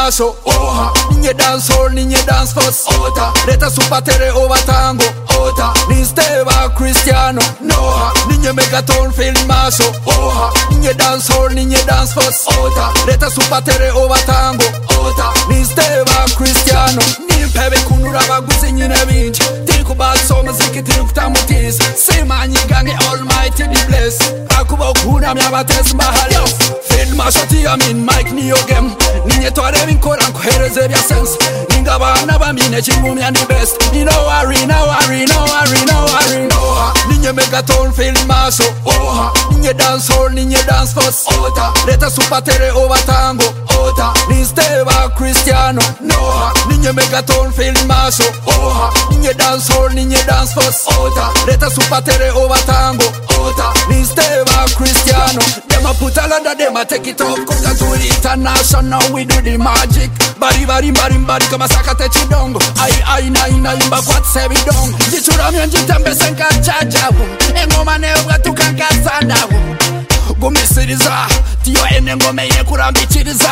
maso, oha. Ninye dance hall, ninye dance first, ota. Leta supatere over tango, ota. Ninsteva Cristiano, noha. Ninye megaton film maso, oha. Ninye dance hall, ninye dance first, ota. Leta supatere over tango, ota. Ninsteva Cristiano. Nimpebe kunura baguzi nyine binji. Think about so muziki think tamutis. Sema nyigange almighty the bless. Akuba kuna myabates mahalo. Film shoti amin Mike niyo game. Ninye tware vinkora nkuhereze bya sense. Ninga bana bamine chingumi and the best. No worry, no worry, no worry, no worry. Oha, ninye megaton film maso. Oha, ninye dance hall, ninye dance first. Ota, leta supatere over tango. Ota, ninsteva Cristiano. Noha, ninye megaton film maso. Oha, ninye dance hall, ninye dance first. Ota, leta supatere over tango. Ota, ninsteva Cristiano. Dem a put all under them a take it up. Come to the international, we do the magic. Bari bari bari bari kama sakate chidongo. Ai na imba kwat sebi dongo. Jichura mionji tembe senka chaja wo. Engoma neoga tukanka sanda wo. Gumisiriza, tiyo enengome ye kurambichiriza.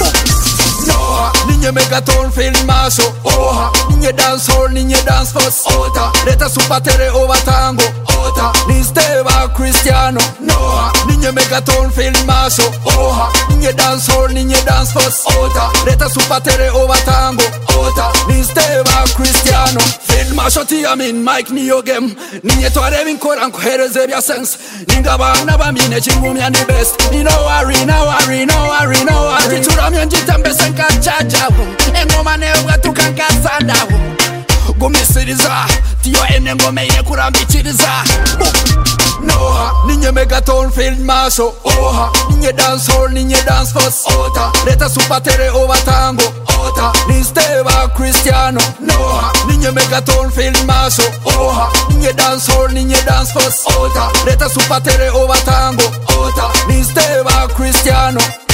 Noha, ninye megaton film maso, oha. Ninye dance hall, ninye dance first, ota. Leta supatere over tango, ota. Ninsteva Cristiano, noha. Ninye megaton film maso, oha. Ninye dance hall, ninye dance first, ota. Leta supatere over tango, ota. Ninsteva Cristiano. Film shoti amin Mike niyo game. Ninye tware vinkora nkuhereze bya sense. Ninga bana bamine chingumi and the best. No worry, no worry, no worry, no worry. Jichura mionji tembe senka chaja wo. Engoma neoga tukanka sanda wo. Gumisiriza, tiyo enengome ye kurambichiriza. Noha, ninye megaton film maso, oha. Ninye dance hall, ninye dance first, ota. Leta supatere over tango, ota. Ninsteva Cristiano, noha. Ninye megaton film maso, oha. Ninye dance hall, ninye dance first, ota. Leta supatere over tango, ota. Ninsteva Cristiano.